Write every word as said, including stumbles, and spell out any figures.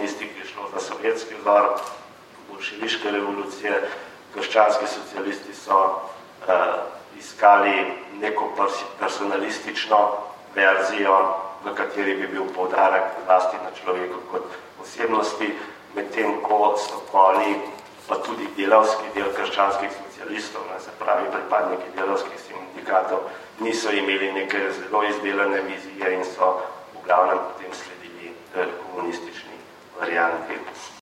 komunistiki je šlo za sovjetski vzor, bolševiške revolucije, krščanski socialisti so uh, iskali neko personalistično verzijo, v kateri bi bil poudarek zlasti na človeku kot osebnosti, medtem ko stokoli, pa tudi delavski del krščanskih socialistov, ne, se pravi pripadniki delavskih sindikatov, niso imeli neke zelo izdelane vizije in so v glavnem potem sledili eh, komunistični varianti.